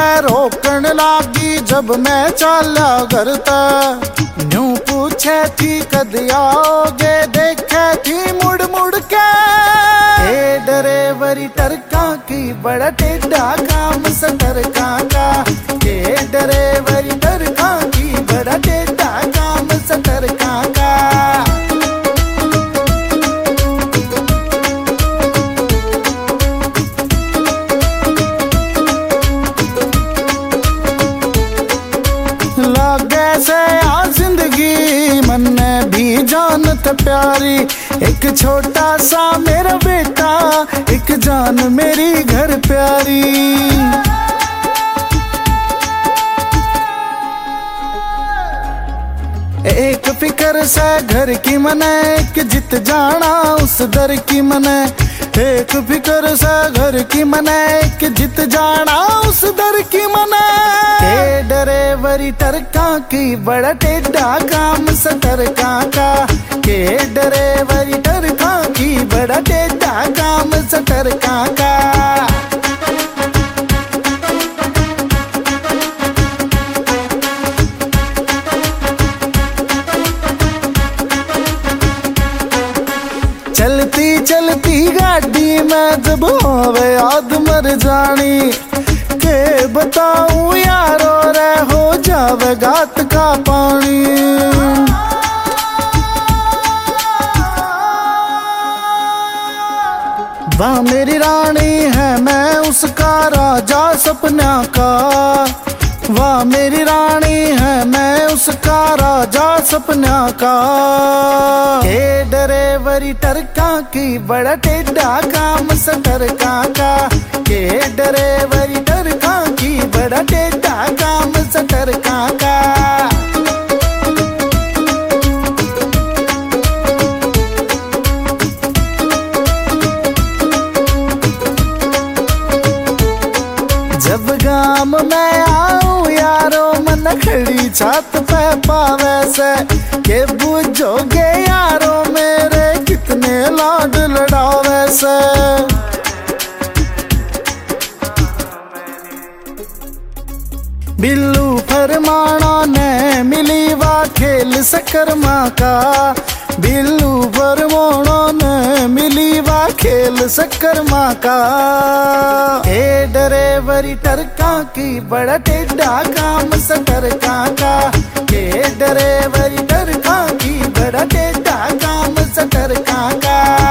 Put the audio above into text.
कै रोकन लागी जब मैं चाला घर तक। यूं पूछे थी कद आओगे, देखे थी मुड़ मुड़ के। ए ड्राइवरी टरका की बड़ा टेढ़ा काम सटरका का। ए ड्राइवरी टरका की बड़ा टेढ़ा काम सटरका का। लागे से आ जिंदगी मन्ने भी जानत प्यारी। एक छोटा सा मेरा बेटा, एक जान मेरी घर प्यारी। एक फिकर से घर की मने, एक जित जाना उस दर की मने। एक फिकर से घर की मने, एक जित जाना उस दर की मने। ए ड्राइवरी टरका की बड़ा टेढ़ा काम सटरका का। के ड्राइवरी टरका की बड़ा टेढ़ा काम सटरका का। चलती चलती गाड़ी में जब होवे याद मर जानी। के बताऊं यारो रे हो जावे गात का पानी। वाह मेरी रानी है मैं उसका राजा सपना का। वाह मेरी रानी है मैं उसका राजा सपना का। ए ड्राइवरी टरका की बड़ा टेढ़ा काम सटरका का। ए ड्राइवरी टरका की बड़ा टेढ़ा काम सटरका का। जब गाम में आऊं यारो मन खड़ी छत पे पावे से। के बुझोगे यारो मेरे कितने लाड लड़ावे से। बिल्लू फरमाना ने मिली वा खेल सकरमा का। बिल्लू फरमाना ने मिली वा खेल सकरमा का। ए ड्राइवरी टरका की बड़ा टेढ़ा काम सटरका का। ए ड्राइवरी टरका की बड़ा टेढ़ा काम सटरका का।